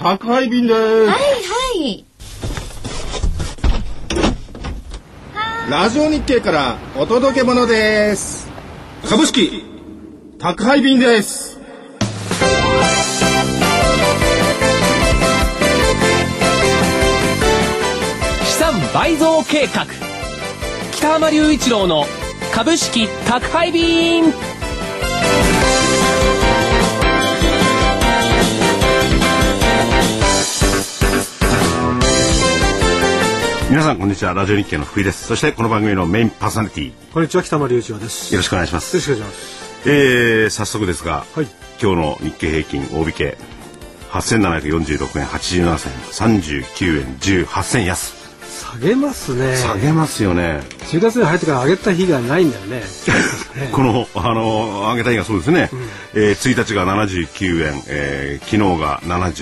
宅配便です。 はいはい。 ラジオ日経からお届け物です。株式宅配便です。 資産倍増計画、北浜隆一郎の株式宅配便。 皆さんこんにちは。ラジオ日経の福井です。そしてこの番組のメインパーソナリティ、 こんにちは、北間隆一郎です。 よろしくお願いします。 よろしくお願いします。 早速ですが、 はい、 今日の日経平均大引け8746円87銭、39円18銭安。 下げますね。 下げますよね。 10月に入ってから上げた日がないんだよね。 この上げた日がそうですね。1日が79円、昨日が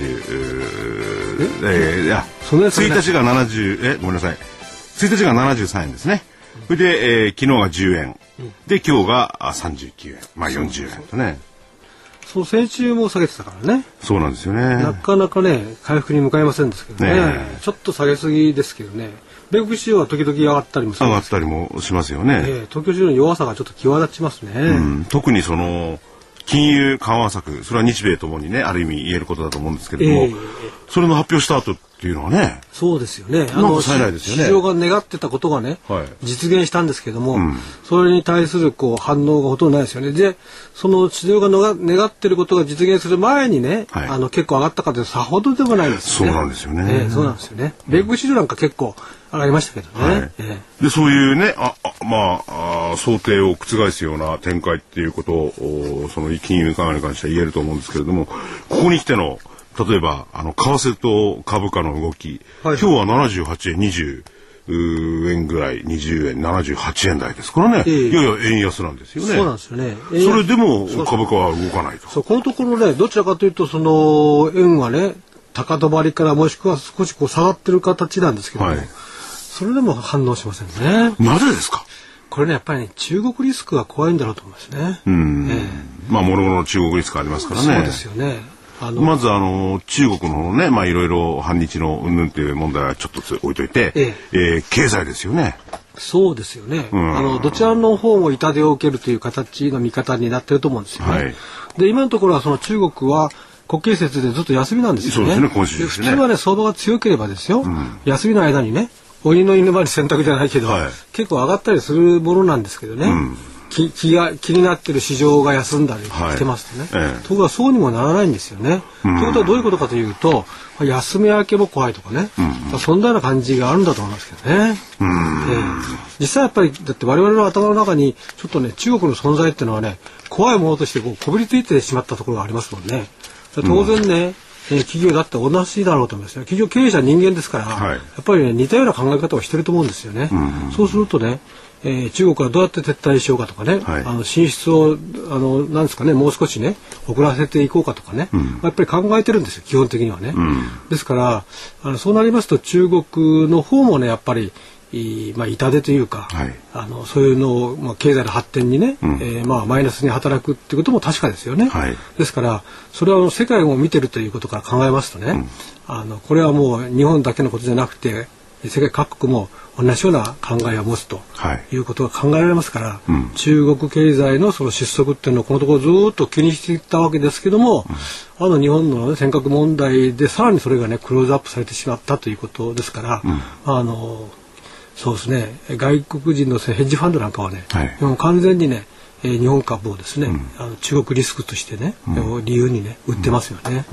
70、いや1日が70、ごめんなさい。1日が73円ですね。それで、昨日が10円、で今日が39円、まあ40円とね。 そう、先週も下げてたからね。 そうなんですよね。 なかなかね、回復に向かいませんですけどね。ちょっと下げすぎですけどね。米国市場は時々上がったりもする。 上がったりもしますよね。 東京市場の弱さがちょっと際立ちますね。 特にその金融緩和策、それは日米ともにね、ある意味言えることだと思うんですけれども、それの発表した後っていうのはね、 そうですよね。市場が願ってたことがね、実現したんですけども、それに対する反応がほとんどないですよね。で、その市場が願ってることが実現する前にね、結構上がったかというとさほどでもないんですよね。 そうなんですよね。 そうなんですよね。米国市場なんか結構上がりましたけどね。 で、そういうね、想定を覆すような展開っていうことを、その金融緩和に関しては言えると思うんですけれども、ここに来ての例えば為替と株価の動き、今日は78円20円ぐらい、20円78円台ですからね、いやいや円安なんですよね。 そうなんですよね。 それでも株価は動かないと。 そう、このところね、どちらかというとその円はね、高止まりからもしくは少し下がってる形なんですけども、それでも反応しませんね。 なぜですか？ これね、やっぱりね、中国リスクが怖いんだろうと思いますね。 まあ諸々中国リスクありますからね。 そうですよね。 まず中国のね、まあいろいろ反日の云々っていう問題はちょっと置いといて、経済ですよね。 そうですよね。どちらの方も痛手を受けるという形の見方になってると思うんですよね。で、今のところはその中国は国慶節でずっと休みなんですよね。 そうですね、今週ですね。 普通はね、相場が強ければですよ、休みの間にね、鬼の犬張り選択じゃないけど、結構上がったりするものなんですけどね。気になってる市場が休んだりしてますとね、ところがそうにもならないんですよね。ということはどういうことかというと、休み明けも怖いとかね、そんなような感じがあるんだと思いますけどね。実際やっぱりだって我々の頭の中にちょっとね、中国の存在っていうのはね、怖いものとしてこびりついてしまったところがありますもんね。当然ね、企業だって同じだろうと思いますよ。企業経営者は人間ですから、やっぱりね、似たような考え方をしてると思うんですよね。そうするとね、中国はどうやって撤退しようかとかね、進出をなんですかね、もう少しね遅らせていこうかとかね、やっぱり考えてるんですよ、基本的にはね。ですからそうなりますと中国の方もね、やっぱり痛手というか、そういうのを、経済の発展にね、マイナスに働くっていうことも確かですよね。ですからそれは世界も見てるということから考えますとね、これはもう日本だけのことじゃなくて世界各国も同じような考えを持つということが考えられますから、中国経済のその失速っていうのをこのところずっと気にしていったわけですけども、日本の、尖閣問題でさらにそれがねクローズアップされてしまったということですから、そうですね、外国人のヘッジファンドなんかはね、もう完全にね日本株をですね、中国リスクとしてね、理由にね売ってますよね。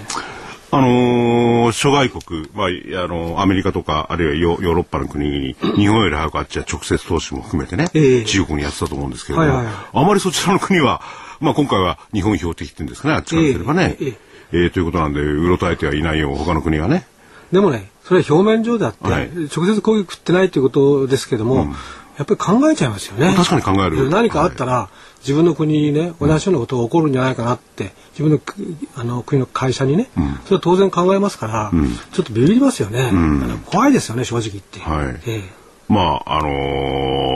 諸外国、アメリカとかあるいはヨーロッパの国に日本より早くあっちは直接投資も含めてね、中国にやってたと思うんですけれども、あまりそちらの国は、今回は日本標的って言うんですかね、あっちからすればね、ということなんでうろたえてはいないよ、他の国はね。 でもね、それは表面上であって、直接攻撃食ってないということですけども、やっぱり考えちゃいますよね。 確かに考える。 何かあったら、自分の国にね、同じようなことが起こるんじゃないかなって、自分の国の会社にね、それは当然考えますから、ちょっとビビりますよね。怖いですよね、正直言って。 欧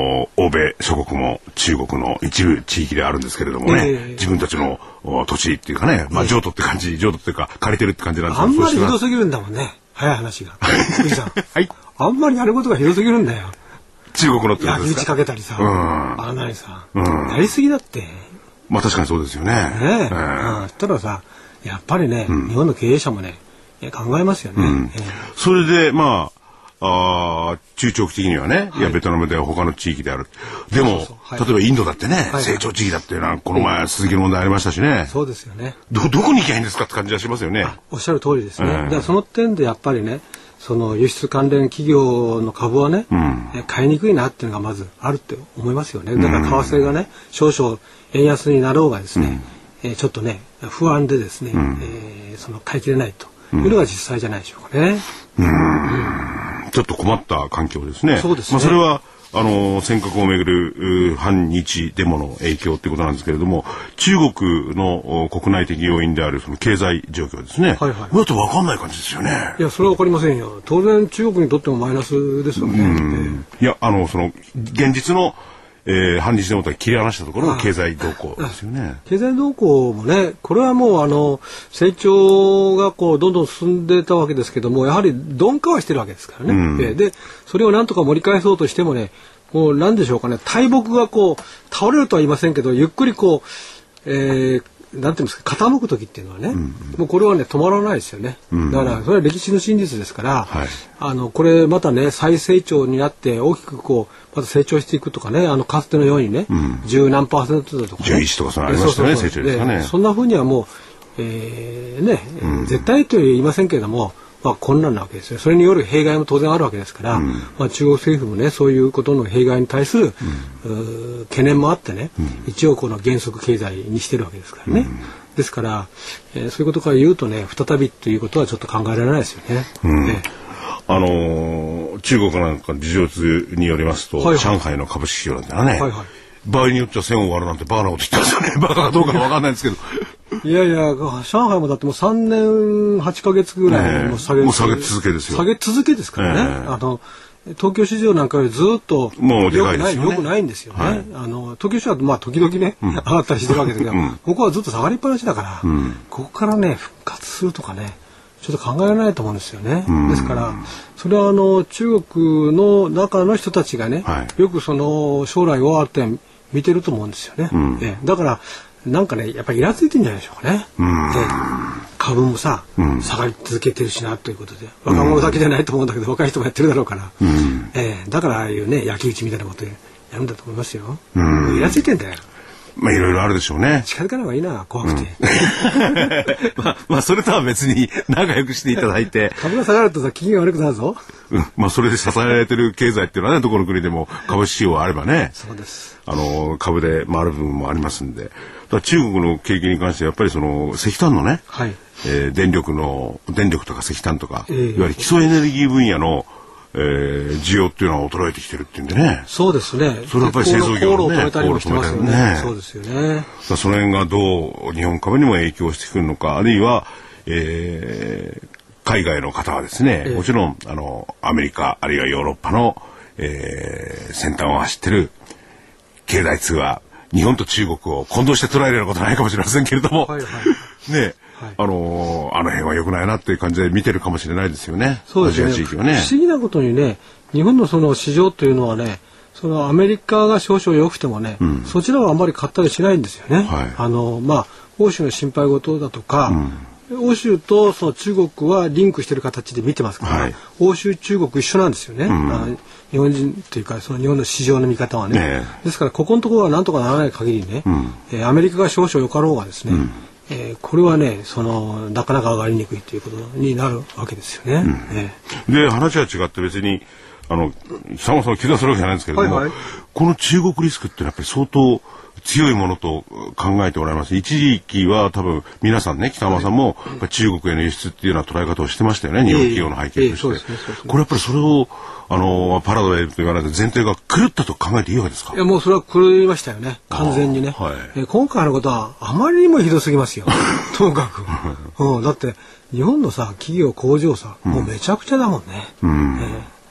欧米諸国も中国の一部地域であるんですけれどもね、自分たちの土地っていうかね、まあ譲渡って感じ、譲渡っていうか借りてるって感じなんですけど、 あんまりひどすぎるんだもんね、早い話が。藤さん、 はい、 あんまりやることがひどすぎるんだよ。 中国のってことですか。 焼き討ちかけたりさ、あんなにさ、やりすぎだって。 まあ確かにそうですよね。 そしたらさ、やっぱりね、日本の経営者もね、考えますよね。 それでまあ中長期的にはね、いやベトナムでは他の地域である。でも例えばインドだってね、成長地域だっていうのはこの前続きの問題ありましたしね。 そうですよね。 どこに行きゃいいんですかって感じがしますよね。 おっしゃる通りですね。だからその点でやっぱりね、その輸出関連企業の株はね、買いにくいなっていうのがまずあるって思いますよね。だから為替がね、少々円安になろうがですね、ちょっとね不安でですね、その買い切れないというのが実際じゃないでしょうかね。 ちょっと困った環境ですね。 そうですね。 まあそれは尖閣をめぐる反日デモの影響ということなんですけれども、中国の国内的要因であるその経済状況ですね。だと分かんない感じですよね。 いや、それは分かりませんよ。当然中国にとってもマイナスですよね。 いや、その現実の反日デモとは切り離したところの経済動向ですよね。 経済動向もね、これはもう成長がこうどんどん進んでたわけですけども、やはり鈍化はしてるわけですからね。でそれをなんとか盛り返そうとしてもね、もうなんでしょうかね、大木がこう倒れるとは言いませんけど、ゆっくりこう、なんていうんですか、傾く時っていうのはね、もうこれはね止まらないですよね。だからそれは歴史の真実ですから、これまたね再成長になって大きくこうまた成長していくとかね、かつてのようにね、10何%だとか、ね、 11とかそのありましたね、成長ですかね。 そんな風にはもう、絶対とは言いませんけれども、まあ困難なわけですよ。それによる弊害も当然あるわけですから、まあ中国政府もねそういうことの弊害に対する、懸念もあってね、一応この原則経済にしてるわけですからね。ですから、そういうことから言うとね、再びということはちょっと考えられないですよね。 中国なんか事情通によりますと、上海の株式市場なんてのはね、場合によっては1000を割るなんてバカなこと言ってますよね。バカかどうかわかんないんですけど。 いやいや、上海もだってもう3年8ヶ月ぐらいもう下げ続けですよ。 下げ続けですからね。東京市場なんかよりずっと良くないんですよね。東京市場はまあ時々ね、上がったりしてるわけですけど、ここはずっと下がりっぱなしだから、ここからね復活するとかね、ちょっと考えられないと思うんですよね。ですからそれは中国の中の人たちがね、よくその将来をあって見てると思うんですよね。だからなんかねやっぱりイラついてるんじゃないでしょうかね。で株もさ、下がり続けてるしなということで、若者だけじゃないと思うんだけど、若い人もやってるだろうから、だからああいうね焼き討ちみたいなことやるんだと思いますよ。イラついてんだよ。 まあいろいろあるでしょうね。 近づかない方がいいな、怖くて。 まあそれとは別に仲良くしていただいて。 株が下がるとさ、気が悪くなるぞ。 まあそれで支えられてる経済っていうのはね、どこの国でも株式市場あればね。 そうです。 株で回る部分もありますんで。だから中国の景気に関してやっぱりその石炭のね、電力とか石炭とか、いわゆる基礎エネルギー分野の需要っていうのは衰えてきてるっていうんでね。そうですね。それはやっぱり製造業のね、 止めたりもしてますよね。そうですよね。 その辺がどう日本株にも影響してくるのか、あるいは、海外の方はですね、もちろんアメリカあるいはヨーロッパの、先端を走ってる経済通は日本と中国を混同して捉えるようなことはないかもしれませんけれども、ね。あの辺は良くないなっていう感じで見てるかもしれないですよね。 そうですね。アジア地域はね。不思議なことにね、日本のその市場というのはね、そのアメリカが少々良くてもね、そちらはあんまり買ったりしないんですよね。まあ欧州の心配事だとか、欧州とその中国はリンクしてる形で見てますから、欧州中国一緒なんですよね。日本人というかその日本の市場の見方はね。ですからここのところはなんとかならない限りね、アメリカが少々良かろうがですね。これはねなかなか上がりにくいということになるわけですよね。 で話は違って別に久間さんを気がするわけじゃないんですけれども、この中国リスクってやっぱり相当強いものと考えておられます。一時期は多分皆さんね、北山さんも中国への輸出っていうような捉え方をしてましたよね、日本企業の背景として。これやっぱりそれをパラドレルと言わないと前提が狂ったと考えていいわけですか？ いやもうそれは狂いましたよね、完全にね。今回のことはあまりにもひどすぎますよ。ともかく、だって日本のさ企業工場さ、もうめちゃくちゃだもんね。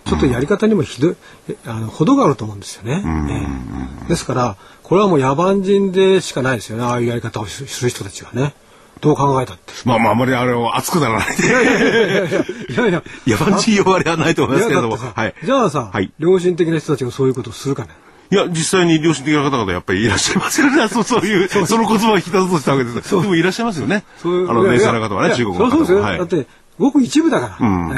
ちょっとやり方にも程があると思うんですよね。ですからこれはもう野蛮人でしかないですよね、ああいうやり方をする人たちがね。どう考えたって。 まああまり熱くならないで。 いや野蛮人呼ばれはないと思いますけれども。 じゃあさ、良心的な人たちがそういうことをするかね。 いや、実際に良心的な方々やっぱりいらっしゃいますよね。そういう、その言葉を引き出そうとしたわけです。でもいらっしゃいますよね。冷静な方はね、中国の方は。 そうですよ。だって、ごく一部だから、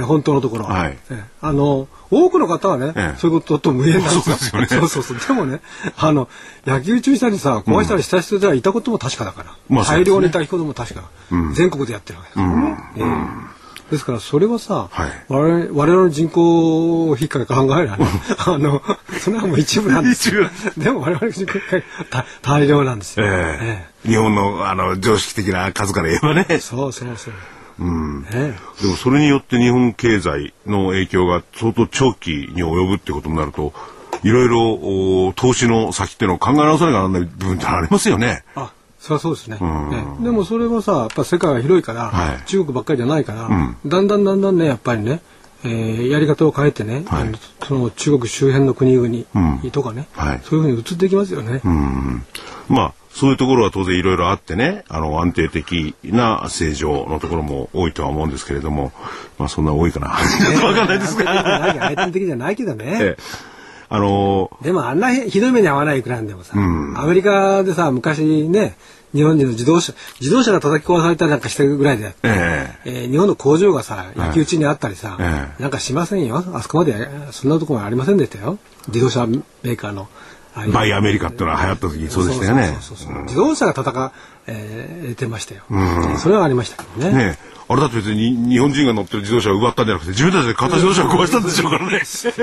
本当のところは。多くの方はね、そういうことと無縁なんですよ。そう。でもね、野球中止したりさ、壊したりした人ではいたことも確かだから。大量にいたことも確か。全国でやってるわけですよね。ですからそれはさ、我々の人口を引っかけ考えられそれはもう一部なんですよ。でも我々の人口が大量なんですよ。 日本の常識的な数から言えばね。 そう。 でもそれによって日本経済の影響が相当長期に及ぶってことになると、いろいろ投資の先っていうのを考え直さなきゃならない部分ってありますよね。 そりゃそうですね。でもそれはさ、やっぱ世界が広いから、中国ばっかりじゃないから、だんだんね、やっぱりね、やり方を変えてね、その中国周辺の国々とかね、そういうふうに移っていきますよね。 まあそういうところは当然いろいろあってね、安定的な正常のところも多いとは思うんですけれども、まあそんな多いかな。ちょっとわかんないですが。 安定的じゃないけどね。でもあんなひどい目に遭わないくらいでもさ、アメリカでさ、昔ね、日本人の自動車が叩き壊されたりなんかしてるぐらいで、日本の工場がさ、焼き討ちにあったりさ、なんかしませんよ。あそこまでそんなところはありませんでしたよ。自動車メーカーの。 バイアメリカっていうのは流行った時そうでしたよね。 自動車が戦えてましたよ。それはありましたけどね。 あれだって別に日本人が乗ってる自動車を奪ったんじゃなくて自分たちで型自動車を壊したんでしょうからね。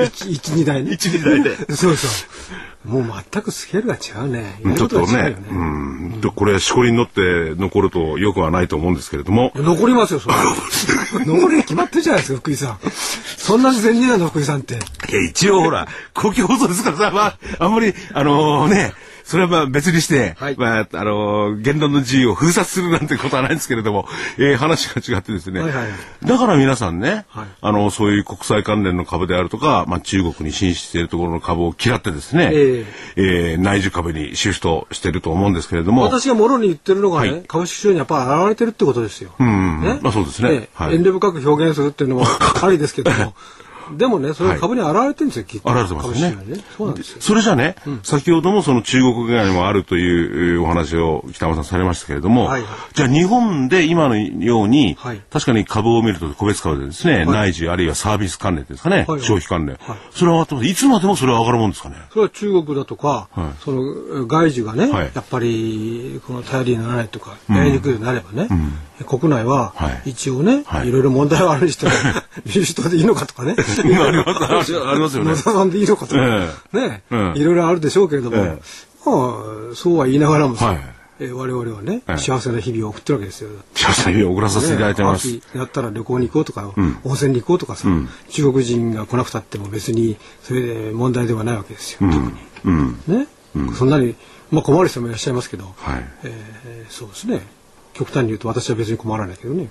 1、2台ね。 1、2台で。 そう。もう全くスケールが違うね。 ちょっとね。これしこりに乗って残るとよくはないと思うんですけれども。 残りますよ、それ。残りに決まってるじゃないですか、福井さん。そんな全然なの、福井さんって。 一応ほら、公共放送ですからさ、あんまり、それはまあ別にして、言論の自由を封殺するなんてことはないんですけれども、話が違ってですね。だから皆さんね、そういう国際関連の株であるとか、中国に進出しているところの株を嫌ってですね、内需株にシフトしていると思うんですけれども。 私がもろに言ってるのがね、株式市場にやっぱり現れてるってことですよ。 まあそうですね。 遠慮深く表現するっていうのもありですけども。でもね、それが株に現れてるんですよ、きっと。 現れてますよね。 そうなんですよ。 それじゃね、先ほどもその中国側にもあるというお話を北山さんされましたけれども、じゃあ日本で今のように、確かに株を見ると個別株でですね、内需あるいはサービス関連ですかね、消費関連。それは上がってます。いつまでもそれは上がるもんですかね。 それは中国だとか、その外需がね、やっぱりこの頼りにならないとか、やりにくいようになればね、国内は一応ね、いろいろ問題はあるにしても、民主党でいいのかとかね。 ありますよね。 野田さんでいいのかとか、ね、いろいろあるでしょうけれども、そうは言いながらもさ、我々はね、幸せな日々を送ってるわけですよ。 幸せな日々を送らさせていただいてます。 やったら旅行に行こうとか、温泉に行こうとかさ、中国人が来なくたっても別にそれで問題ではないわけですよ。特に。ね、そんなに困る人もいらっしゃいますけど、そうですね。極端に言うと私は別に困らないけどね。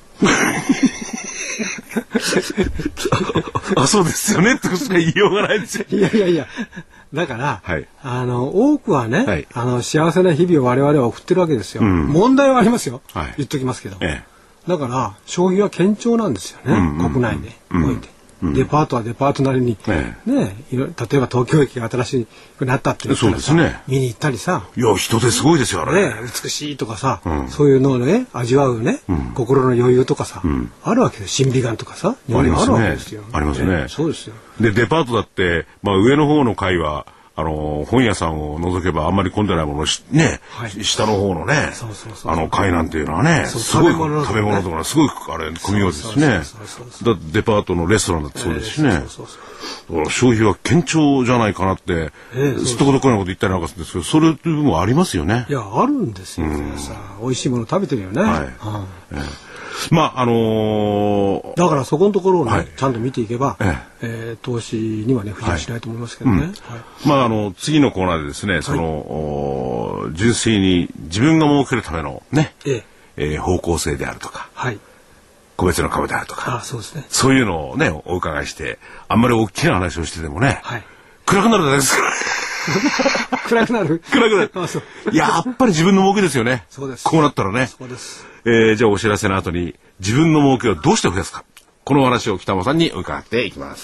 そうですよねってことしか言いようがないですよ。 いや。だから、多くはね、幸せな日々を我々は送ってるわけですよ。問題はありますよ。言っときますけど。だから、消費は堅調なんですよね。国内でおいて。デパートはデパートなりに、ね、例えば東京駅が新しくなったっていうからさ、見に行ったりさ。 いや、人手すごいですよ、あれ。 美しいとかさ、そういうのをね、味わうね、心の余裕とかさ、あるわけです。審美眼とかさ、 ありますね。ありますね。 そうですよ。 で、デパートだって、上の方の階は、本屋さんを除けばあんまり混んでないものね、下の方のね、階なんていうのはね、すごい食べ物とかすごい混みようですね。デパートのレストランだってそうですしね。消費は堅調じゃないかなって、すっとこどっこいなこと言ったりなんかするんですけど、それという部分はありますよね。 いや、あるんですよ。美味しいもの食べてるよね。だからそこのところをね、ちゃんと見ていけば、投資にはね不自由しないと思いますけどね。 次のコーナーでですね、純粋に自分が儲けるためのね、方向性であるとか、 個別の株であるとか、 そうですね。 そういうのをね、お伺いして、あんまり大きな話をしててもね、 はい、 暗くなるだけですから。 暗くなるやっぱり自分の儲けですよね。 そうです。 こうなったらね。 そうです。 じゃあお知らせの後に自分の儲けをどうして増やすか。このお話を北間さんに伺っていきます。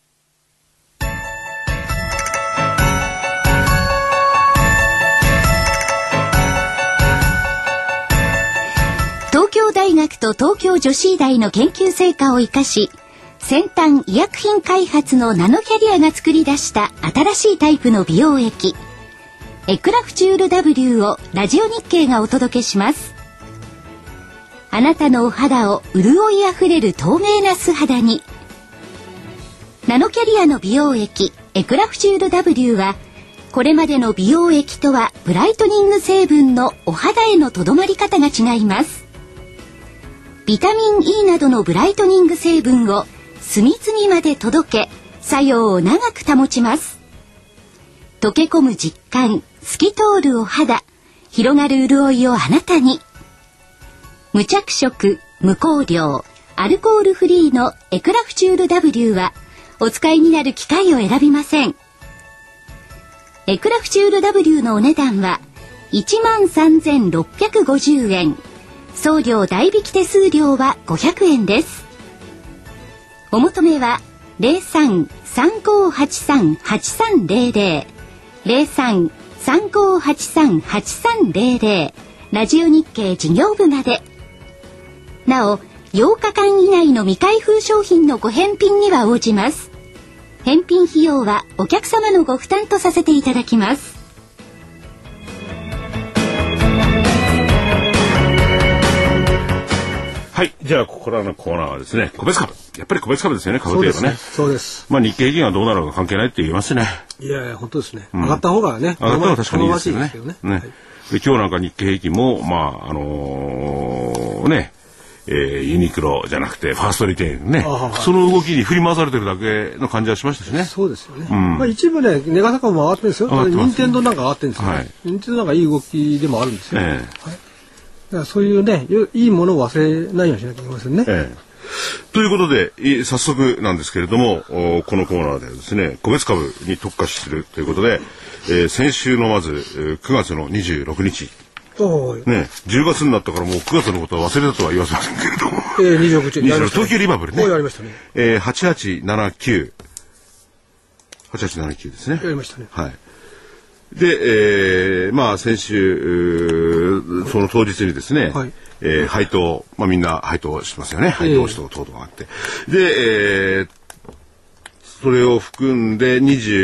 東京大学と東京女子医大の研究成果を生かし、先端医薬品開発のナノキャリアが作り出した新しいタイプの美容液、エクラフチュール W をラジオ日経がお届けします。あなたのお肌を潤いあふれる透明な素肌に。ナノキャリアの美容液、エクラフチュール W は、これまでの美容液とはブライトニング成分のお肌へのとどまり方が違います。ビタミン E などのブライトニング成分を隅々まで届け、作用を長く保ちます。溶け込む実感、透き通るお肌、広がる潤いをあなたに。無着色、無香料、アルコールフリーのエクラフチュール W はお使いになる機械を選びません。エクラフチュール W のお値段は 13,650 円。送料代引き手数料は500円です。お求めは 03-3583-8300 03-3583-8300 ラジオ日経事業部まで。なお、8日間以内の未開封商品のご返品には応じます。返品費用はお客様のご負担とさせていただきます。 はい。じゃあ、ここからのコーナーはですね、個別株。やっぱり個別株ですよね、株といえばね。 そうです。 まあ、日経平均がどうなるか関係ないって言いますね。 いやいや、本当ですね。上がった方がね、 上がった方が確かにいいですよね。 はい、 で今日なんか日経平均も、まあ、ユニクロじゃなくて、ファーストリテイルね。その動きに振り回されてるだけの感じはしましたしね。 そうですよね。まあ、一部ね、値が高も上がってるんですよ。任天堂なんか上がってるんですよ。任天堂なんかいい動きでもあるんですよ。はい。だからそういうね、いいものを忘れないようにしなきゃいけませんね。 ということで、早速なんですけれども、このコーナーではですね、個別株に特化するということで、先週のまず9月の26日。ね、10月になったからもう9月のことは忘れたとは言わせませんけれども。 26日。 東京リバブルね。 やりましたね。 8879。8879ですね。 やりましたね。 はい。で、まあ先週、その当日にですね、配当、まあみんな配当してますよね。配当等々があって。で、それを含んで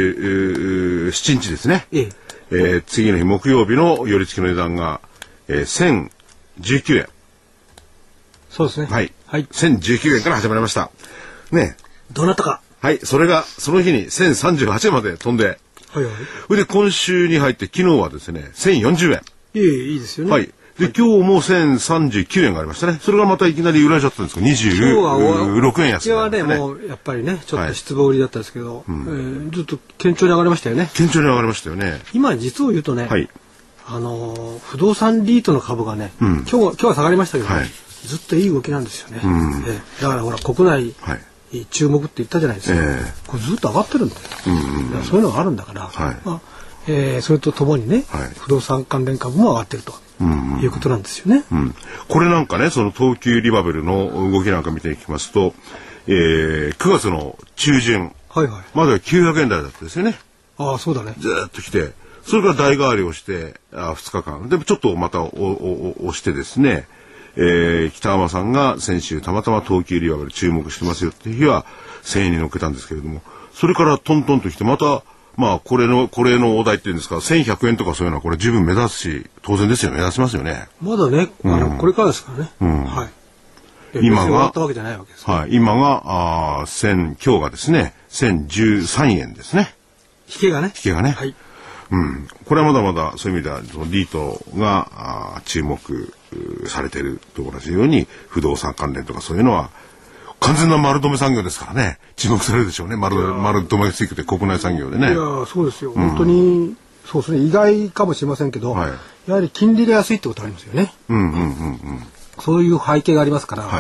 27日ですね。次の日木曜日の寄り付きの値段が、1019円。 そうですね。 はい。1019円から始まりました。ね。 どうなったか。 はい。それが、その日に1038円まで飛んで、それで今週に入って昨日はですね、1040円。 いいですよね。 はい。で、今日も1039円がありましたね。それがまたいきなり売られちゃったんですけど、26円安、 今日はね、もうやっぱりね、ちょっと失望売りだったんですけど、ずっと堅調に上がりましたよね。 堅調に上がりましたよね。 今実を言うとね、不動産リートの株がね、今日は下がりましたけど、ずっといい動きなんですよね。だからほら、国内、注目って言ったじゃないですか。これずっと上がってるんだよ。そういうのがあるんだから、それとともにね、不動産関連株も上がってるということなんですよね。 これなんかね、その東急リバブルの動きなんか見ていきますと、9月の中旬までは900円台だったですよね。 そうだね。 ずっと来て、それから代替わりをして2日間でちょっとまた押してですね。北浜さんが先週たまたま東急リバブル注目してますよっていう日は1000円に乗っけたんですけれども、それからトントンと来てまたまあこれのお題っていうんですか、1100円とかそういうのはこれ十分目指すし当然ですよ、目指しますよね。 まだね、これからですからね。今が今が今日がですね1013円ですね。 引けがね。 これはまだまだそういう意味ではリートが注目されていると同じように不動産関連とかそういうのは完全な丸止め産業ですからね、注目されるでしょうね。丸止めついて国内産業でね。 いやそうですよ、本当にそうですね、意外かもしれませんけど、やはり金利が安いってことがありますよね。そういう背景がありますから、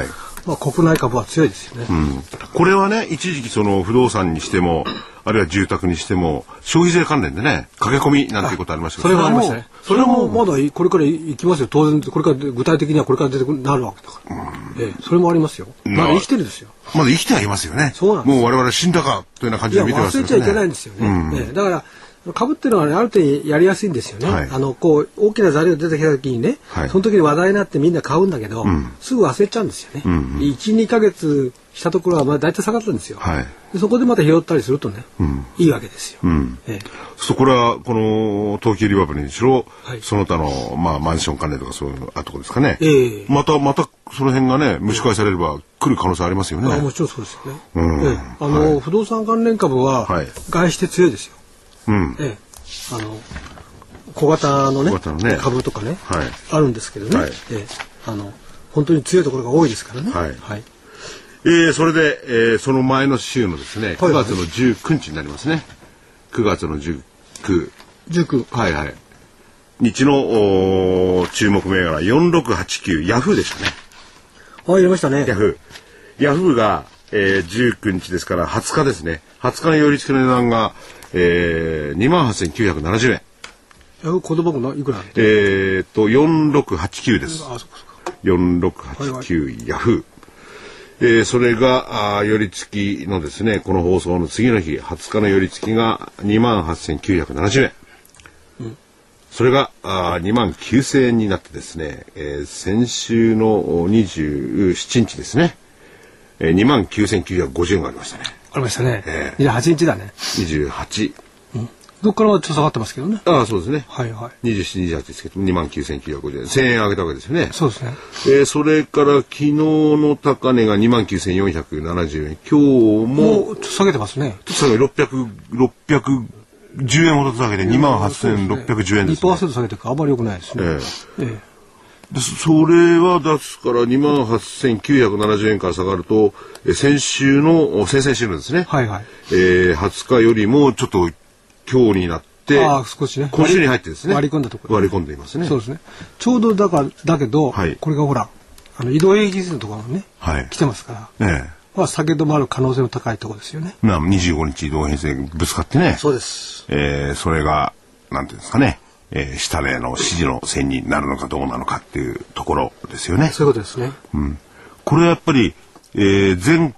まあ、国内株は強いですよね。 これはね、一時期その不動産にしても、あるいは住宅にしても、消費税関連でね、駆け込みなんていうことありましたけど、 それはありましたね。それもまだこれからいきますよ。当然、これから具体的にはこれから出てくるなるわけだから。それもありますよ。まだ生きてるですよ。 まだ生きてはいますよね。 そうなんです。 もう我々死んだかというような感じで見てますよね。 忘れちゃいけないんですよね。だから株っていうのは、ね、ある程度やりやすいんですよね。はい、こう大きな材料出てきた時にね、はい、その時に話題になってみんな買うんだけど、すぐ忘れちゃうんですよね。1、2ヶ月したところはまあ大体下がったんですよ。はい、でそこでまた拾ったりするとね、いいわけですよ。 そうこれはこの東急リバプルにしろ、はい、その他のまあマンション関連とかそういうとこですかね。またその辺がね蒸し返されれば来る可能性ありますよね。 もちろんそうですよね。不動産関連株は外して強いですよ。小型のね株とかね、あるんですけどね、本当に強いところが多いですからね。 それで、その前の週のですね、9月の19日になりますね。9月の19。はいはい。日の注目銘柄4689ヤフーでしたね。 入れましたね。 ヤフーが、19日ですから20日ですね。20日の寄り付きの値段が、28,970円。 ヤフーコード番号いくら 4689です。4689ヤフー。それが寄り付きのですね、この放送の次の日、20日の寄り付きが28,970円。それが29,000円になってですね、先週の27日ですね、29,950円がありましたね。 ありましたね。28日だね。 28。 どっからはちょっと下がってますけどね。 そうですね。27、28ですけど、29,950円。1000円上げたわけですよね。 そうですね。 それから昨日の高値が29,470円。今日も。 ちょっと下げてますね。 下げ610円ほど下げて28,610円ですね。 2% 下げてあまり良くないですね。 それはですから28,970円から下がると、先々週のですね。20日よりもちょっと今日になって、 少しね。 今週に入ってですね。 割り込んだところ。 割り込んでいますね。 そうですね。ちょうどだけど、これがほら、移動平均線のところにね、来てますから。下げ止まる可能性の高いところですよね。 25日移動平均線ぶつかってね。 そうです。 それが、なんていうんですかね。下値の支持の線になるのかどうなのかっていうところですよね。 そういうことですね。 これはやっぱり、前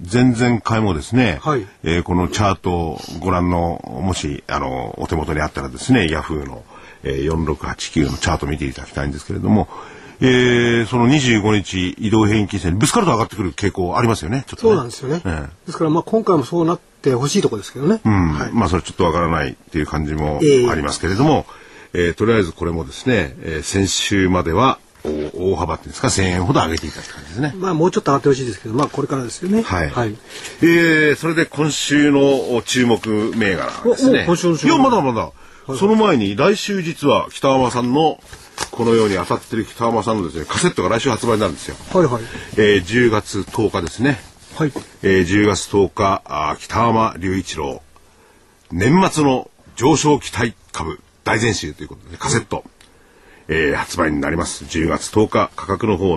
々回もですね、このチャートをご覧の、もし、お手元にあったらですね、ヤフーの、4689のチャートを見ていただきたいんですけれども、その25日移動平均線にぶつかると上がってくる傾向ありますよね。ちょっとね。 そうなんですよね。ですから、今回もそうなってほしいところですけどね。 それちょっとわからないっていう感じもありますけれども、とりあえずこれもですね、先週までは大幅っていうんですか、1000円ほど上げていただいた感じですね。 もうちょっと上がってほしいですけど、これからですよね。 それで今週の注目銘柄ですね。いや、まだ。その前に来週実は北浜さんのこのように当たってる北浜さんのですね、カセットが来週発売になるんですよ。10月10日ですね。10月10日、北浜隆一郎年末の上昇期待株大全集ということで、カセット、発売になります。10月10日、価格の方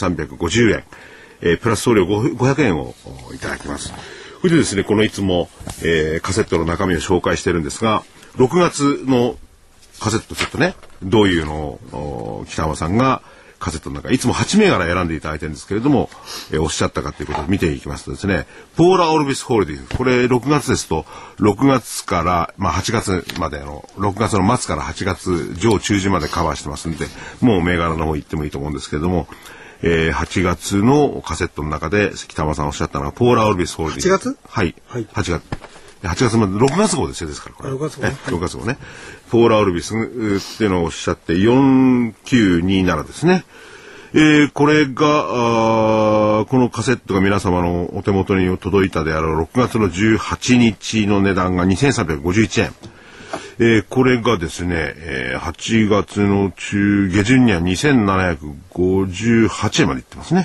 7,350円、プラス送料500円をいただきます。それでですね、このいつも、カセットの中身を紹介してるんですが、6月のカセットちょっとね、どういうのを北浜さんがカセットの中、いつも8銘柄選んでいただいてるんですけれども、おっしゃったかということを見ていきますとですね、ポーラ・オルビス・ホールディングス、これ6月ですと、6月から、8月までの、6月の末から8月上中旬までカバーしてますんで、もう銘柄の方行ってもいいと思うんですけれども、8月のカセットの中で北浜さんおっしゃったのは、ポーラ・オルビス・ホールディングス。 8月 8月まで、6月号ですよ、ですから、これ。6月号ね。ポーラ・オルビスっていうのをおっしゃって、4927ですね。これが、このカセットが皆様のお手元に届いたであろう6月の18日の値段が2,351円。これがですね、8月の下旬には2,758円までいってますね。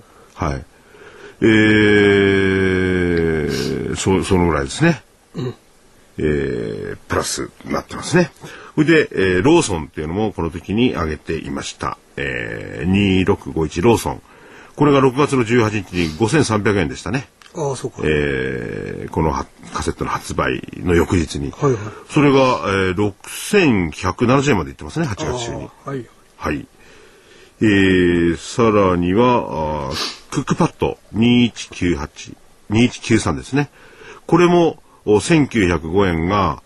そのぐらいですね。プラスになってますね。それで、ローソンっていうのもこの時に上げていました。2651ローソン。 これが6月の18日に5300円でしたね。 ああ、そうか。 このカセットの発売の翌日に。 はいはい。 それが、6170円までいってますね、8月中に。 はい。 はい。さらには、クックパッド2198、2193ですね。これも、1905円が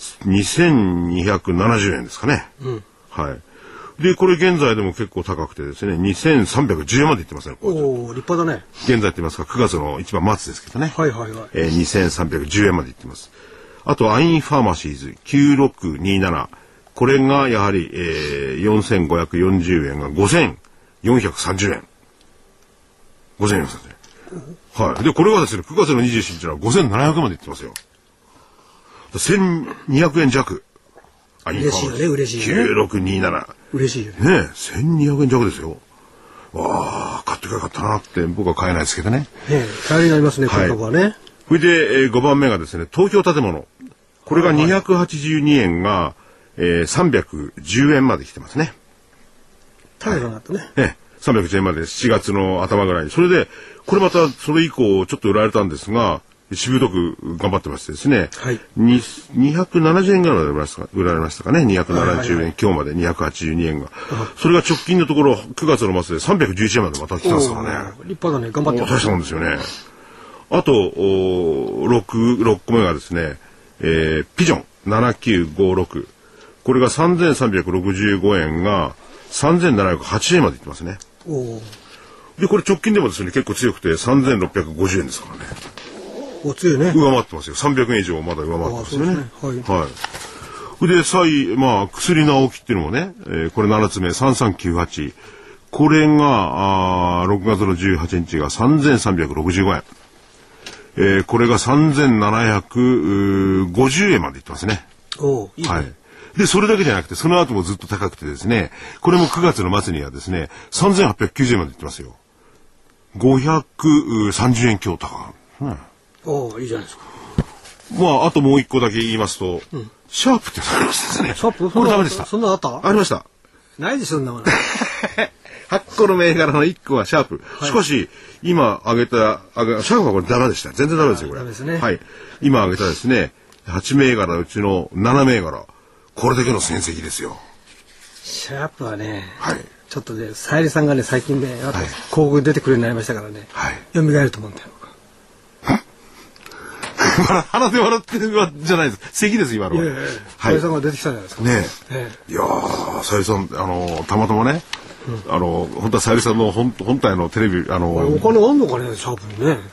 2270円ですかね。 うん。 はい。で、これ現在でも結構高くてですね、2310円までいってますね。 おお、立派だね。 現在って言いますか、9月の一番末ですけどね。 はいはいはい。 2310円までいってます。あと、アインファーマシーズ9627。これがやはり、4540円が5430円。5430円。はい。で、これがですね、9月の27日は5700円までいってますよ。1200円弱。 嬉しいよね、嬉しいよね。 9627。 嬉しいよね。 ねえ、1200円弱ですよ。わあ、買ってくればよかったなって僕は買えないですけどね。 ねえ、頼りになりますね、この株はね。 それで、5番目がですね、東京建物。これが282円が、310円まで来てますね。 高くなったね。 310円まで7月の頭ぐらい。それで、これまたそれ以降ちょっと売られたんですが、しぶとく頑張ってましてですね。 はい。 270円ぐらいまで売られましたかね。270円、今日まで282円が。それが直近のところ、9月の末で311円までまた来たんですからね。 立派だね、頑張ってます。 大したもんですよね。あと、6個目がですね、ピジョン7956。これが3365円が3780円までいってますね。で、これ直近でもですね、結構強くて3650円ですからね。 お強いね。 上回ってますよ。300円以上まだ上回ってますよね。はい。で、薬の青木っていうのもね、これ7つ目、3398。これが、6月の18日が3365円。これが3750円までいってますね。 いいね。 はい。で、それだけじゃなくて、その後もずっと高くてですね、これも9月の末にはですね、3890円までいってますよ。530円強高。 いいじゃないですか。 あともう一個だけ言いますと、シャープってありましたですね。 シャープこれダメでした。 そんなあった？ ありました。 ないでしょ、そんなもの。 8個の銘柄の1個はシャープ。しかし、今挙げた、シャープはこれダメでした。全然ダメですよ、これ。 ダメですね。 はい。今挙げたですね、8銘柄のうちの7銘柄。これだけの戦績ですよ。 シャープはね、 はい。 ちょっとね、さゆりさんがね、最近ね、広告出てくるようになりましたからね、蘇ると思うんだよ。 鼻で笑ってるじゃないです。咳です、今のは。 さゆりさんが出てきたじゃないですか。 ねえ。いやー、さゆりさん、たまたまね、本当はさゆりさんの本体のテレビ、お金あんのかね、シャープにね。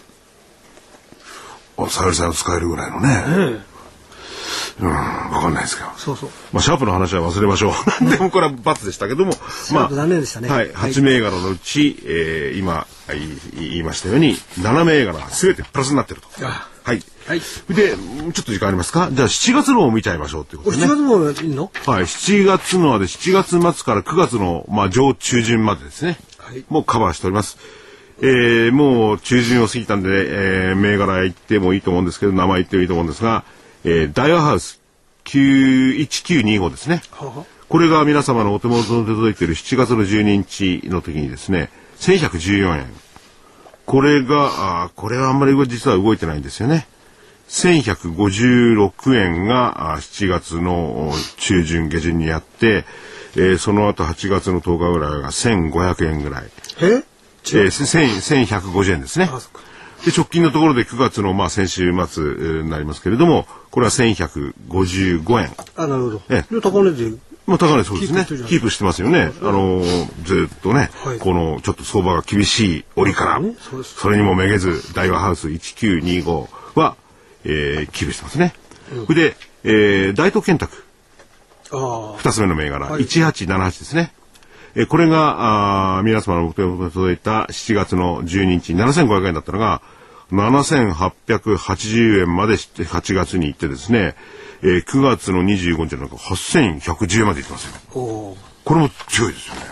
さゆりさん使えるぐらいのね。わかんないですけど。 そうそう。 シャープの話は忘れましょう。でもこれは×でしたけども。 残念でしたね。 はい。8銘柄のうち、今、言いましたように、7銘柄すべてプラスになってると。はい。で、ちょっと時間ありますか？じゃあ7月のを見ちゃいましょうっていうことですね。 7月のいいの？ はい。7月のはで、7月末から9月の、上中旬までですね。もうカバーしております。もう中旬を過ぎたんで、銘柄言ってもいいと思うんですけど、名前言ってもいいと思うんですが、ダイワハウス1925ですね。これが皆様のお手元に届いている7月の12日の時にですね、1114円。これが、これはあんまり実は動いてないんですよね。1156円が7月の中旬下旬にやって、その後8月の10日ぐらいが1500円ぐらい。1150円ですね。で、直近のところで9月の先週末になりますけれども、これは1155円。 なるほど。高値で。 高値そうですね。キープしてますよね。ずっとね、このちょっと相場が厳しい折から、それにもめげず、大和ハウス1925は、キープしてますね。それで、大東建託。2つ目の銘柄、1878ですね。これが、皆様のお手元に届いた7月の12日、7500円だったのが、7880円まで8月に行ってですね、9月の25日なんか8110円まで行ってますよ。これも強いですよね。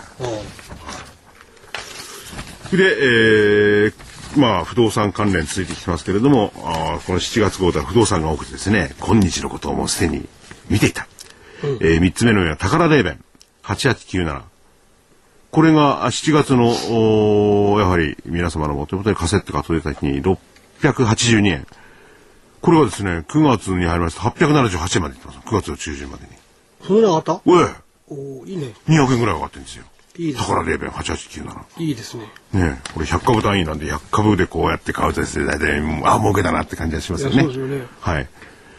で、不動産関連続いてきてますけれども、この7月号では不動産が多くてですね、今日のことをもうすでに見ていた。3つ目のような宝霊弁8897。 これが7月の、やはり皆様のお手元にカセットが届いた日に682円。これがですね、9月に入りました878円までいってます。9月の中旬までに。 そんな上がった？ おいいね。 200円ぐらい上がってるんですよ。 いいですね。 宝0弁8897。 いいですね。 ねこれ100株単位なんで100株でこうやって買うとですね、大体、儲けだなって感じがしますよね。 そうですよね。 はい。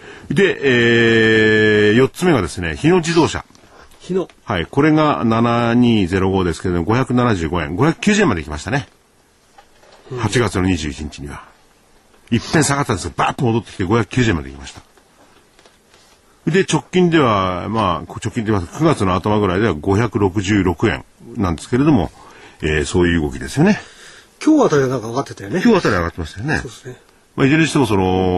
で、4つ目がですね、日野自動車。 日野。 はい。これが7205ですけれども、575円。590円まで来ましたね。8月の21日には。一遍下がったんですが、バーッと戻ってきて590円まで来ました。で、直近では、直近では9月の頭ぐらいでは566円なんですけれども、そういう動きですよね。 今日あたりはなんか上がってたよね。 今日あたり上がってましたよね。 そうですね。 いずれにしても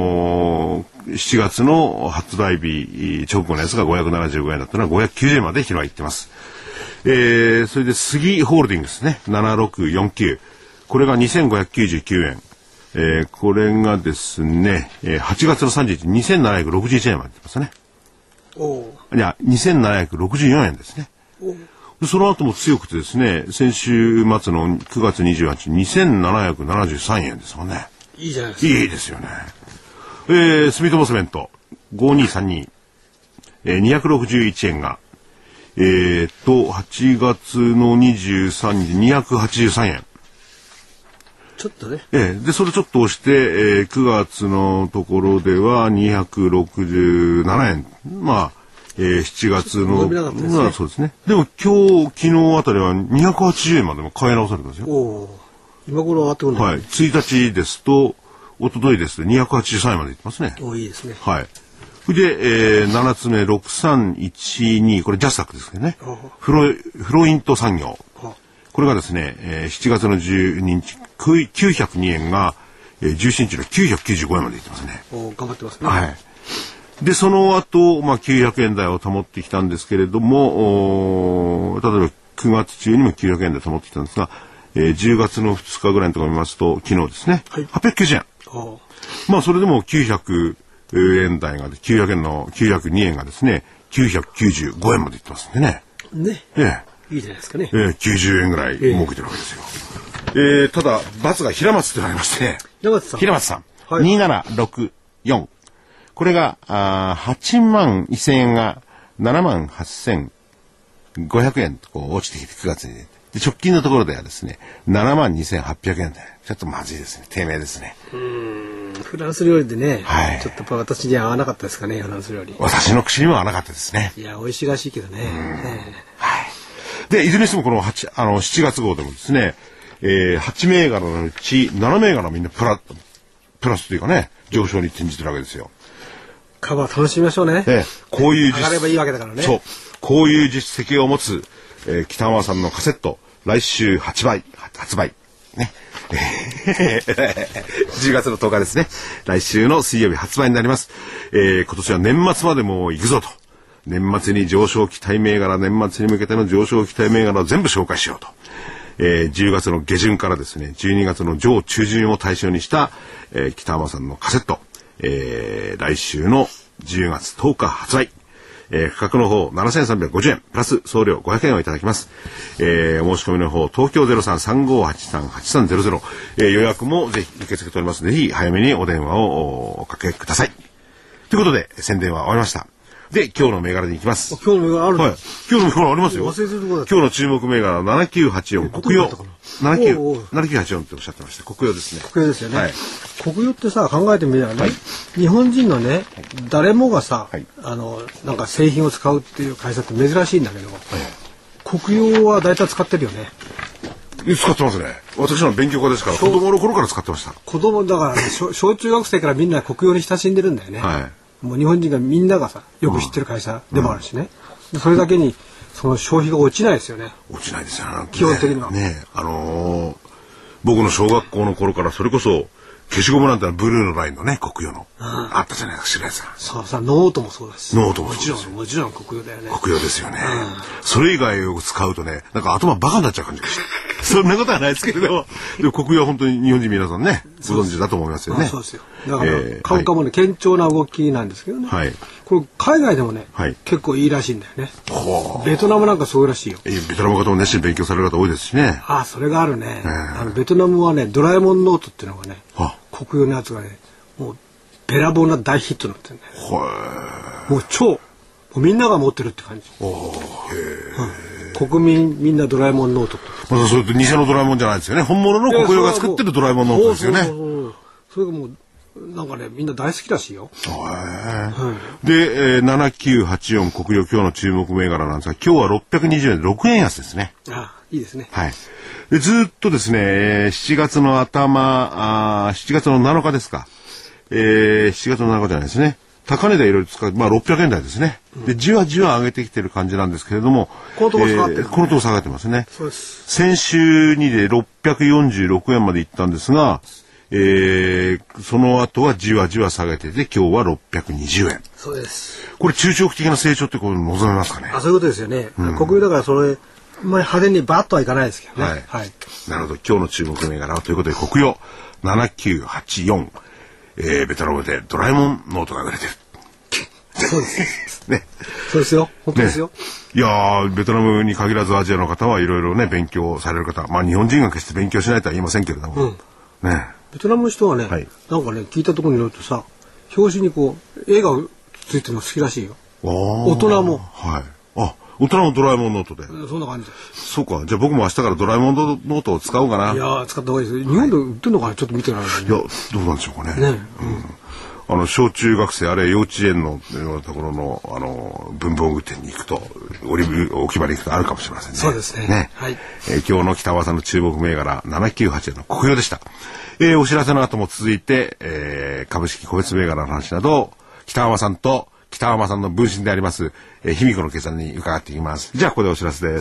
7月の発売日直後のやつが575円だったのは590円まで広がっています。それで杉ホールディングスね、7649。これが2599円。これがですね、8月の31日、2761円まで出ますね。いや、2764円ですね。その後も強くてですね、先週末の9月28日、2773円ですもんね。 いいじゃないですか。 いいですよね。住友セメント、5232、261円が、8月の23日、283円。 ちょっとね。 で、それちょっと押して、9月のところでは267円。7月の、そうですね。でも昨日あたりは280円までも買い直されたんですよ。 今頃上がってくるんだ。 はい。1日ですと、一昨日ですと283円までいってますね。 いいですね。 はい。で、7つ目、6312、これジャスタックですけどね。フロイント産業。これがですね、7月の12日、902円が、17日の995円までいってますね。 頑張ってますね。 はい。で、その後、900円台を保ってきたんですけれども、例えば9月中にも900円台保ってきたんですが、10月の2日ぐらいのところを見ますと、昨日ですね、890円。それでも900円台が、900円の902円がですね、995円までいってますんでね。 いいじゃないですかね。 90円ぐらい儲けてるわけですよ。ただ、×が平松ってなりましてね。平松さん。2764。これが、8万1000円が7万8500円とこう落ちてきて9月に。で、直近のところではですね、7万2800円で、ちょっとまずいですね。低迷ですね。 フランス料理でね、ちょっとやっぱ私には合わなかったですかね、フランス料理。 私の口にも合わなかったですね。 いや、美味しいらしいけどね。 はい。で、いずれにしてもこの7月号でもですね、8銘柄のうち7銘柄みんなプラスというかね、上昇に転じてるわけですよ。 カバー楽しみましょうね。 こういう上がればいいわけだからね。 そう。こういう実績を持つ、北浜さんのカセット、来週発売。ね。10月の10日ですね。来週の水曜日発売になります。今年は年末までもう行くぞと。年末に上昇期待銘柄、年末に向けての上昇期待銘柄を全部紹介しようと。10月の下旬からですね、12月の上中旬を対象にした、北浜さんのカセット、来週の10月10日発売。価格の方7350円プラス送料500円をいただきます。お申し込みの方東京 0335838300、予約もぜひ受け付けておりますので、ぜひ早めにお電話をおかけください。ということで宣伝は終わりました。で、今日の銘柄に行きます。 今日の銘柄あるの？ はい。今日の銘柄ありますよ。 忘れてるところだった。 今日の注目銘柄7984国用。7984っておっしゃってました。国用ですね。 国用ですよね。国用ってさ、考えてみればね、日本人のね、誰もがさ、なんか製品を使うっていう会社って珍しいんだけど、国用は大体使ってるよね。 使ってますね。私の勉強家ですから、子供の頃から使ってました。 子供だからね、小中学生からみんな国用に親しんでるんだよね。もう日本人がみんながさ、よく知ってる会社でもあるしね。それだけにその消費が落ちないですよね。 落ちないですよね。 基本的には。 ね、僕の小学校の頃からそれこそ消しゴムなんてブルーのラインのね、国用のあったじゃないですか、白井さん。 そうさ、ノートもそうだし。 ノートもそうです。 もちろん国用だよね。 国用ですよね。それ以外を使うとね、なんか頭バカになっちゃう感じがして。 そんなことはないですけれども、でも国有は本当に日本人皆さんね、ご存知だと思いますよね。 そうですよ。だから、株価もね、堅調な動きなんですけどね。はい。これ、海外でもね、結構いいらしいんだよね。ベトナムなんかすごいらしいよ。 ベトナム方も熱心に勉強される方多いですしね。 ああ、それがあるね。ベトナムはね、ドラえもんノートっていうのがね、国有のやつがね、もう、べらぼうな大ヒットになってるね。もうみんなが持ってるって感じ。国民みんなドラえもんノートって。 またそれって偽のドラえもんじゃないですよね。本物の国有が作ってるドラえもんノートですよね。 それがもうなんかねみんな大好きらしいよ。 で、7984国有今日の注目銘柄なんですが、今日は620円で6円安ですね。 いいですね。 はい。でずっとですね、7月の頭7月の7日ですか。7月の7日じゃないですね。高値でいろいろ使う、600円台ですね。で、じわじわ上げてきてる感じなんですけれども、 このところ下がってる。 このところ下がってますね。 そうです。 先週にで646円まで行ったんですが、その後はじわじわ下げてて、今日は620円。 そうです。 これ中長期的な成長ってこれ望めますかね。 そういうことですよね。国有だからそれ、派手にバッとはいかないですけどね。 はい。なるほど。今日の注目銘柄はということで、国有7984。ベトナムでドラえもんノートが売れてる。 そうですね。 そうですよ。本当ですよ。 いやー、ベトナムに限らずアジアの方はいろいろね、勉強される方。日本人が決して勉強しないとは言いませんけれども。ね。 ベトナムの人はね、なんかね、聞いたところによるとさ、表紙にこう、絵がついてるの好きらしいよ。大人も。 はい。大人もドラえもんノートで。 そんな感じ。 そうか。じゃあ僕も明日からドラえもんノートを使おうかな。 いや使った方がいいです。日本で売ってるのかな、ちょっと見てないですね。 いや、どうなんでしょうかね。小中学生あるいは幼稚園のようなところの文房具店に行くと置き場に行くとあるかもしれませんね。 そうですね。はい。 今日の北川さんの注目銘柄798円の国有でした。お知らせの後も続いて、株式個別銘柄の話など北川さんと北浜さんの分身であります、卑弥呼の決算に伺っていきます。じゃあここでお知らせです。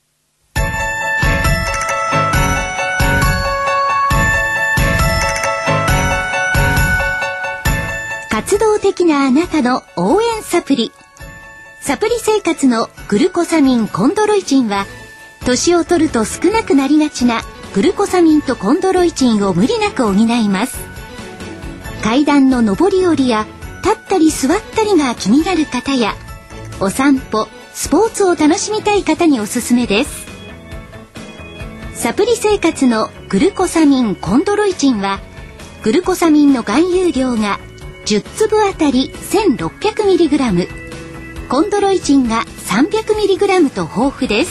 活動的なあなたの応援サプリ。サプリ生活のグルコサミンコンドロイチンは、年を取ると少なくなりがちなグルコサミンとコンドロイチンを無理なく補います。階段の上り下りや立ったり座ったりが気になる方や、お散歩、スポーツを楽しみたい方におすすめです。サプリ生活のグルコサミンコンドロイチンは、グルコサミンの含有量が10粒あたり 1600mg、コンドロイチンが 300mg と豊富です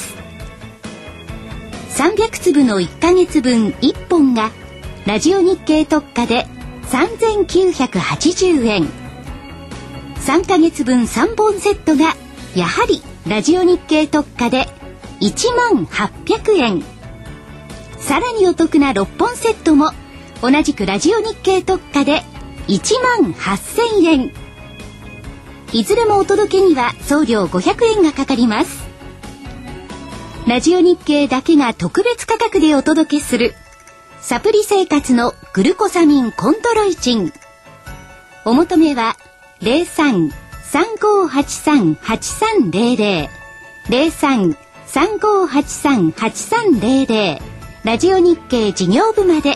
。300粒の1ヶ月分1本がラジオ日経特価で3980円。3ヶ月分3本セットがやはりラジオ日経特価で10800円。さらにお得な6本セットも同じくラジオ日経特価で18000円。いずれもお届けには送料500円がかかります。ラジオ日経だけが特別価格でお届けするサプリ生活のグルコサミンコンドロイチン。お求めは 03-3583-8300 03-3583-8300 ラジオ日経事業部まで。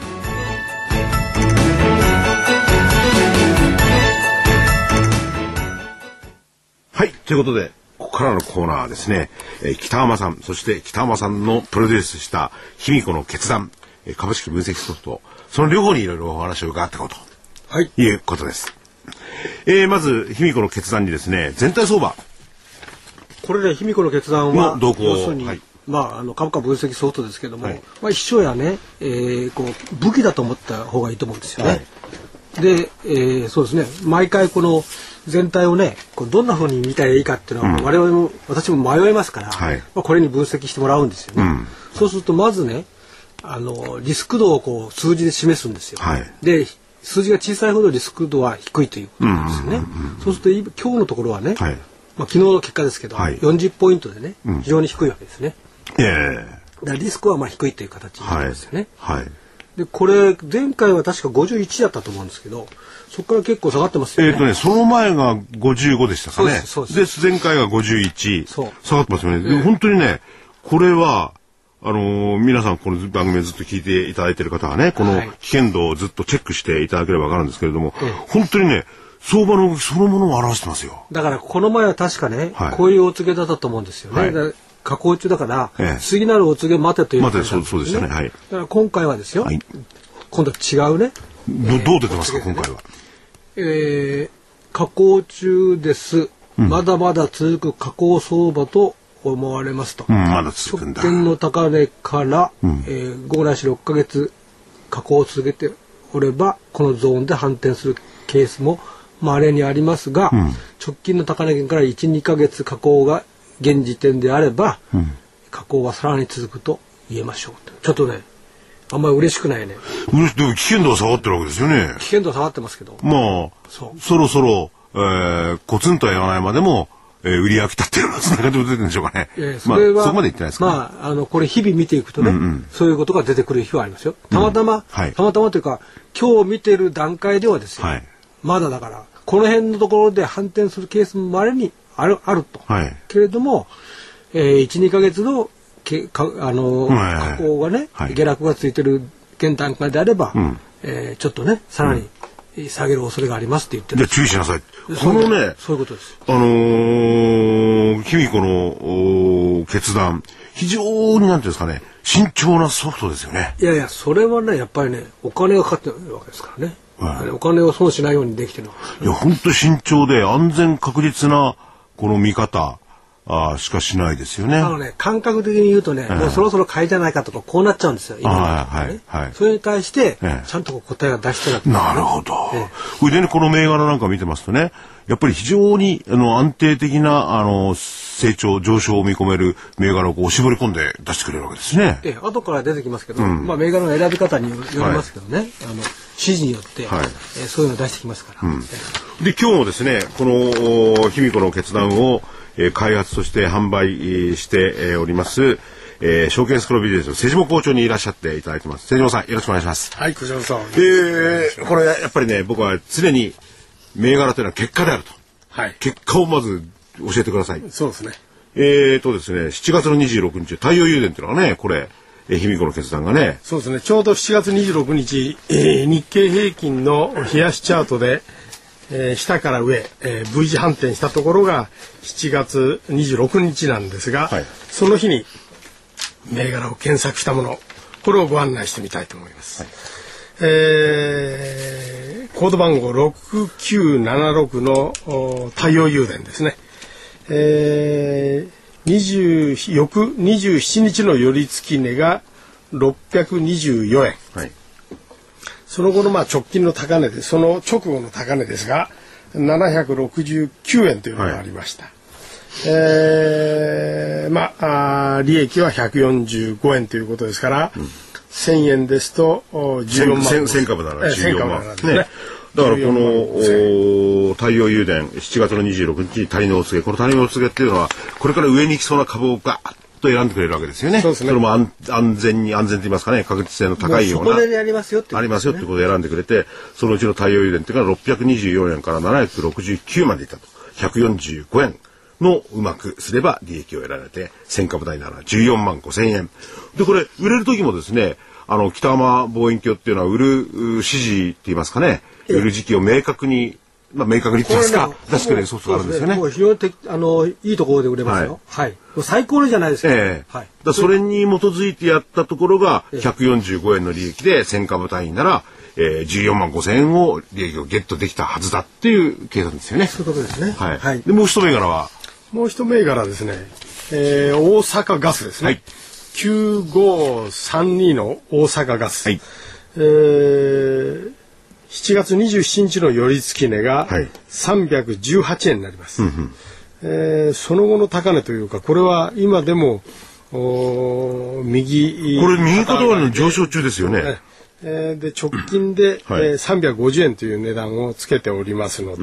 はい、ということでここからのコーナーはですね、北浜さん、そして北浜さんのプロデュースした卑弥呼の決断、株式分析ソフト、その両方にいろいろお話を伺ったこと、いうことです。まず卑弥呼の決断にですね、全体相場、 これで卑弥呼の決断は動向、 要するに、株価分析ソフトですけども、一生やね、こう武器だと思った方がいいと思うんですよね。で、そうですね、毎回この全体をね、こうどんな風に見たらいいかっていうのは、我々も私も迷いますから、これに分析してもらうんですよね。そうするとまずね、リスク度をこう数字で示すんですよ。で、数字が小さいほどリスク度は低いということなんですよね。そうすると今日のところはね、昨日の結果ですけど、40ポイントでね、非常に低いわけですね。だからリスクは低いという形になりますよね。でこれ前回は確か51だったと思うんですけど、そこから結構下がってますよね。 その前が55でしたかね。で前回が51、下がってますよね。本当にね、これは皆さんこの番組をずっと聞いていただいている方はね、この危険度をずっとチェックしていただければわかるんですけれども、本当にね、相場の動きそのものを表してますよ。 だからこの前は確かね、こういうお告げだったと思うんですよね。下降中だから、次なるお告げ待てということですね。 そうでしたね。はい。 だから今回はですよ、今度は違うね。 どう出てますか、今回は。 下降中です。まだまだ続く下降相場と思われますと。 まだ続くんだ。 直近の高値から、5ないし6ヶ月下降を続けておれば、このゾーンで反転するケースも稀にありますが、直近の高値圏から1、2ヶ月下降が現時点であれば、下降はさらに続くと言えましょう。ちょっとね、あんまり嬉しくないね。 でも危険度は下がってるわけですよね。 危険度は下がってますけど。 まあ、そろそろ、コツンとは言わないまでも、売り飽きたっていうのはそんな感じで出てるんでしょうかね。 それは、 そこまで言ってないですか、 ね。これ日々見ていくとね、そういうことが出てくる日はありますよ。たまたまというか、今日見てる段階ではですよ。まだだから、この辺のところで反転するケースも稀にあると。けれども、1、2ヶ月の下降がね、下落がついてる現段階であれば、ちょっとね、さらに下げる恐れがありますって言ってる。 注意しなさい。このね、 そういうことです。 卑弥呼の決断、非常になんていうんですかね、慎重なソフトですよね。 いやいや、それはね、やっぱりね、お金がかかってるわけですからね。お金を損しないようにできてる。 いや、本当慎重で安全確実なこの見方しかしないですよね。 感覚的に言うとね、もうそろそろ買いじゃないかとかこうなっちゃうんですよ。今それに対してちゃんと答えが出してるわけです。 なるほど。これでね、この銘柄なんか見てますとね、やっぱり非常に安定的な成長上昇を見込める銘柄をこう絞り込んで出してくれるわけですね。 後から出てきますけど、銘柄の選び方によりますけどね、指示によって、そういうのを出してきますから。 で今日もですね、この卑弥呼の決断を開発として販売しております、証券スクロビジネスの瀬下校長にいらっしゃっていただいてます。瀬下さん、よろしくお願いします。 はい、こちらこそ。 これやっぱりね、僕は常に銘柄というのは結果であると。結果をまず教えてください。 そうですね。 ですね、7月の26日、太陽誘電っていうのがね、これ、卑弥呼の決断がね。 そうですね、ちょうど7月26日、日経平均の冷やしチャートで、下から上、V 字反転したところが7月26日なんですが、その日に銘柄を検索したもの、これをご案内してみたいと思います。コード番号6976の太陽誘電ですね。翌27日の寄り付き値が624円。その後の直近の高値で、その直後の高値ですが、769円というのがありました。利益は145円ということですから、1000円ですと14万。 1000株なら14万。だからこの太陽誘電7月の26日に谷のお告げ、この谷のお告げっていうのはこれから上に行きそうな株をガーッと選んでくれるわけですよね。それも安全と言いますかね、確実性の高いようなそこでありますよってありますよってことで選んでくれて、そのうちの太陽誘電っていうのが624円から769までいったと、145円のうまくすれば利益を得られて、1000株台なら14万5千円で、これ売れる時もですね、北浜望遠鏡っていうのは売る指示って言いますかね、売る時期を明確にって言いますか、出してくれるソフトがあるんですよね。 非常にいいところで売れますよ。最高じゃないですか。 それに基づいてやったところが145円の利益で1000株単位なら、14万5千円を利益をゲットできたはずだっていう計算ですよね。 そういうことですね。 でもう一銘柄はですね、大阪ガスですね。9532の大阪ガス。7月27日の寄り付き値が318円になります。その後の高値というか、これは今でも右肩の上昇中ですよね。 で直近で、350円という値段をつけておりますの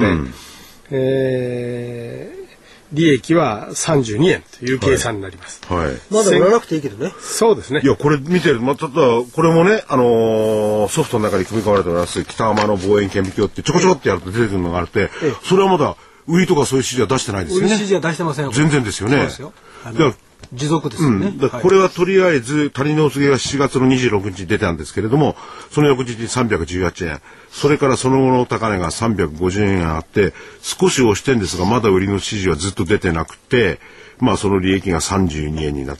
で、利益は32円という計算になります。 まだ売らなくていいけどね。 そうですね。 いや、これ見てると、ただこれもね、ソフトの中に組み込まれております北浜の望遠顕微鏡ってちょこちょこってやると出てくるのがあって、それはまだ売りとかそういう指示は出してないですよね。 売り指示は出してませんよ。 全然ですよね。 そうですよ。持続ですよね。 これはとりあえず谷の告げが7月の26日に出たんですけれども、その翌日に318円、それからその後の高値が350円あって、少し押してんですが、まだ売りの指示はずっと出てなくて、まあその利益が32円になって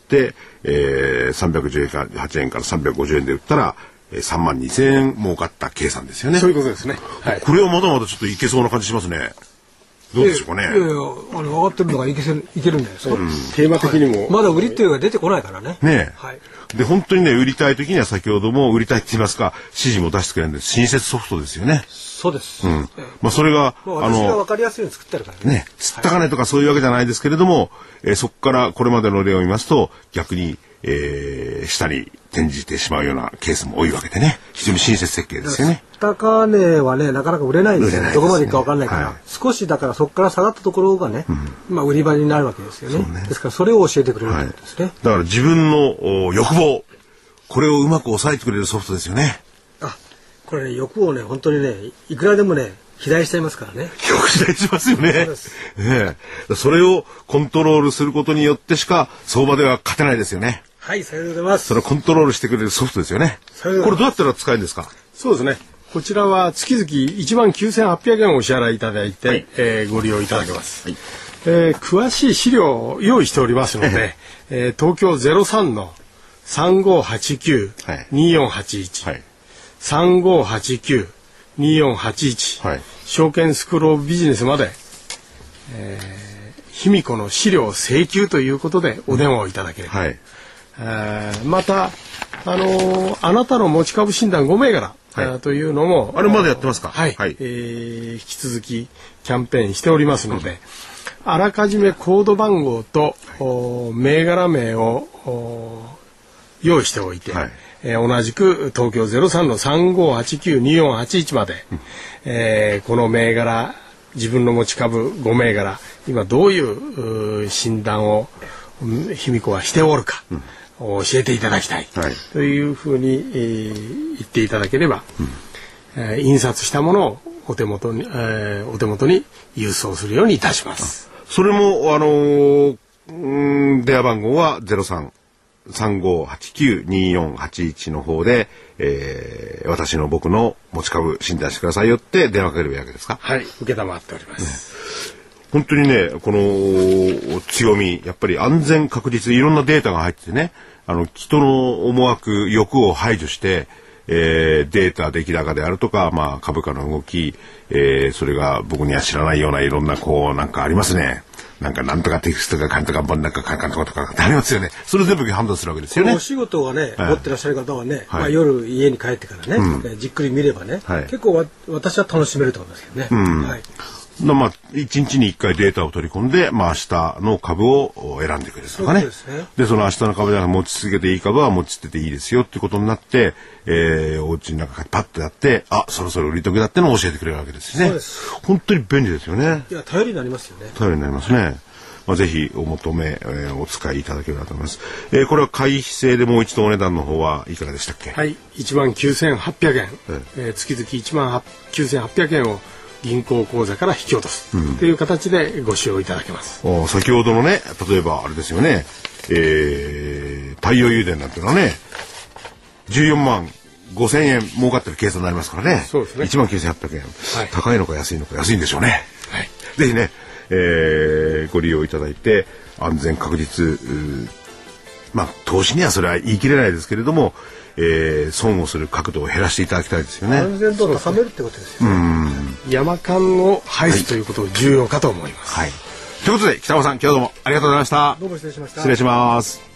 、318円から350円で売ったら、32,000円儲かった計算ですよね。 そういうことですね。はい。 これはまだまだちょっといけそうな感じしますね。どうでしょうかね。 いやいや、上がってるのがいけるんじゃないですか。 テーマ的にも。 まだ売りっていうのが出てこないからね。 ねえ。 はい。 で、本当にね、売りたい時には先ほども売りたいって言いますか、指示も出してくれるんです。新設ソフトですよね。 そうです。 まあ、それが、 私が分かりやすいように作ってあるからね。 ね、釣った金とかそういうわけじゃないですけれども、そこからこれまでの例を見ますと、逆に、下に転じてしまうようなケースも多いわけでね、非常に親切設計ですよね。 高値はね、なかなか売れないんですよね。どこまでいくか分かんないから、 はい、 少しだからそこから下がったところがね、まあ売り場になるわけですよね。ですからそれを教えてくれるってことですね。 だから自分の欲望、これをうまく抑えてくれるソフトですよね。 これね、欲をね、本当にね、いくらでもね、肥大しちゃいますからね。 よく肥大しますよね。それをコントロールすることによってしか相場では勝てないですよね。 はい、さようでございます。 それをコントロールしてくれるソフトですよね。これどうやったら使えるんですか？ そうですね。こちらは月々19,800円をお支払いいただいて、はい、ご利用いただけます。はい、詳しい資料を用意しておりますので、東京 03-3589-2481、はい、3589-2481、はい、証券スクローブビジネスまで、卑弥呼の資料請求ということでお電話をいただければ、はい、またあなたの持ち株診断5銘柄、はい、というのもあれまだやってますか？ はい、はい、引き続きキャンペーンしておりますので、あらかじめコード番号と、銘柄名を用意しておいて、はい、同じく東京 03-3589-2481 まで、この銘柄、自分の持ち株5銘柄、今どういう診断を卑弥呼はしておるか、教えていただきたい、はい、というふうに、言っていただければ、印刷したものをお手元に郵送するようにいたします。 それも電話番号は03-3589-2481の方で、私の僕の持ち株診断してくださいよって電話かければいいわけですか？ はい、承っております。 本当にね、この強み、やっぱり安全確実、いろんなデータが入っててね、人の思惑、欲を排除して、データ出来高であるとか、まあ株価の動き、それが僕には知らないようないろんななんかありますね。なんとかテキストがかんとかなんかかんとかありますよね。それ全部判断するわけですよね。 お仕事がね、持ってらっしゃる方はね、まあ、夜家に帰ってからね、じっくり見ればね、結構私は楽しめると思いますけどね。はい。 まあ、1日に1回データを取り込んで、まあ、明日の株を選んでくれるとかね。で、その明日の株で持ち続けていい株は持ち続けていいですよっていうことになって、お家の中パッとやって、そろそろ売り時だってのを教えてくれるわけですね。そうです。本当に便利ですよね。 いや、頼りになりますよね。 頼りになりますね。まあ、ぜひお求め、お使いいただければと思います。これは会費制でもう一度お値段の方はいかがでしたっけ？ はい、19,800円。月々19,800円を銀行口座から引き落とすという形でご使用いただけます。 先ほどのね、例えばあれですよね、太陽油田なんていうのはね、14万5,000円儲かってる計算になりますからね。 そうですね。 19,800円、はい、高いのか安いのか安いんでしょうね。はい、ぜひね、ご利用いただいて安全確実、まあ投資にはそれは言い切れないですけれども、損をする角度を減らしていただきたいですよね。 安全度を高めるってことですよね。 山間を排すということが重要かと思います。 はい。ということで北山さん、今日どうもありがとうございました。 どうも失礼しました。 失礼します。